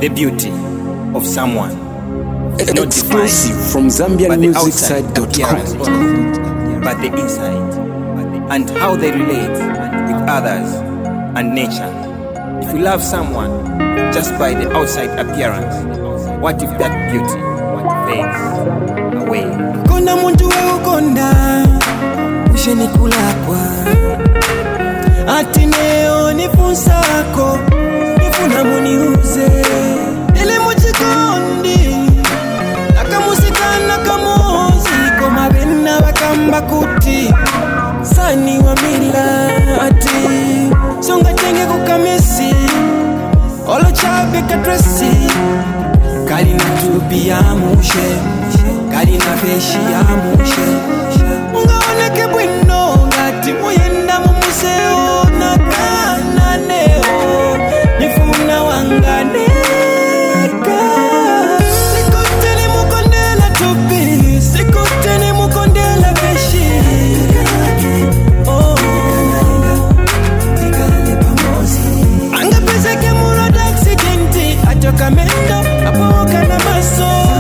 The beauty of someone is not exclusive defined from by the outside ZambianMusicSite.com. appearance only, but the inside and how they relate with others and nature. If you love someone just by the outside appearance, what if that beauty fades away? Konda muntu we ukonda usheni kulakwa ati neo nifunsako nifuna muniuze ili muchikondi nakamusikana kamozi koma bena bakamba kuti sani wa mila ati songa tenge kukamesi olo chabe kadresi kali na tubi ya mushe kali na feshi ya mushe ungaoneke bwino ngati muyenda mu museo na kana neo nifuna wanganeka sikuteni mukondela tubi sikuteni mukondela feshi oh angapeseke muro d'accidenti atoka mendo apoka na maso